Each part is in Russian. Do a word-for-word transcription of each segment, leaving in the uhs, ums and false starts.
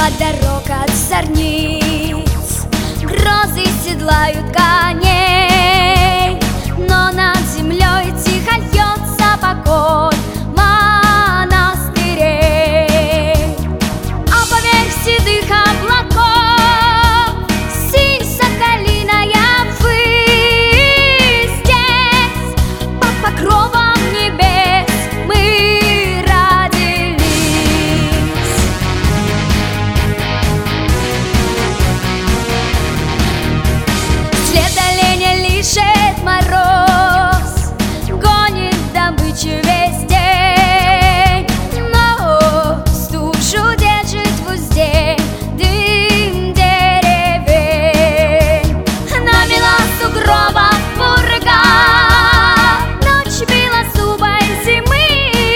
от дорог, от зорниц грозы седлают коней, но над землей тихо льется покой монастырей. А поверх седых облаков синь соколиная высь, здесь под покровом небес мы родились. Вслед оленя лишит мороз, гонит добычу весь день, но стужу держит в узде дым деревень. Намела сугробов пурга, ночь била зубой зимы.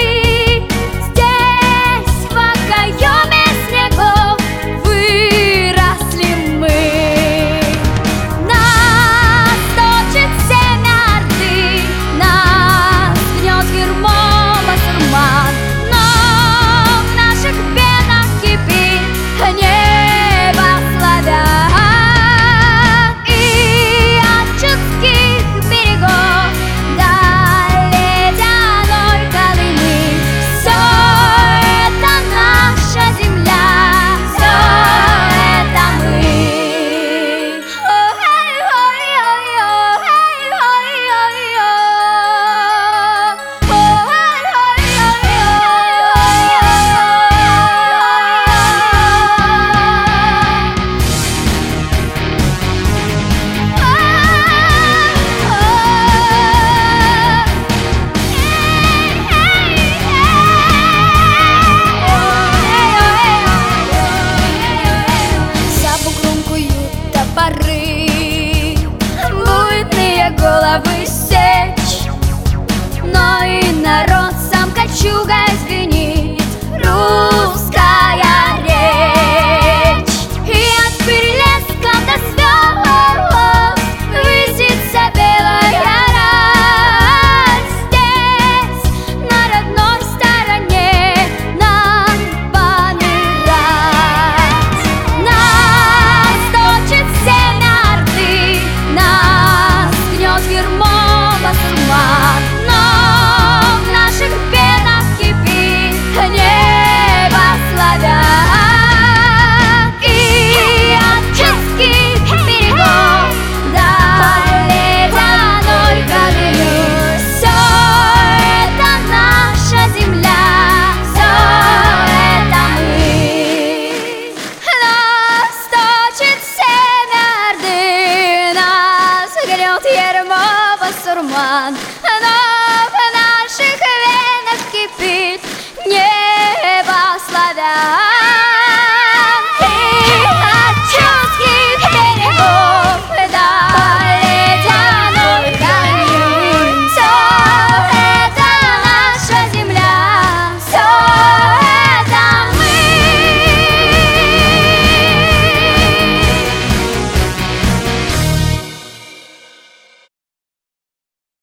Здесь в окоеме снегов выросли мы. Нас точит семя Орды, нас гнет ермо басурман, но в наших венах кипит небо славян. И от чудских берегов до ледяной Колымы все это наша земля, все это мы. За бугром куют топоры, буйные головы сечь, но и народ сам кольчугой звенит русская речь. И от перелесков до звезд высится белая рать. Здесь, на родной стороне, нам помирать. Нас точит семя Орды, нас гнет ермо басурман, но в наших венах кипит небо славян. И от чудских берегов до ледяной Колымы все это наша земля, все это мы. Нас точит семя Орды, нас гнет ермо басурман, но в наших венах кипит небо славян.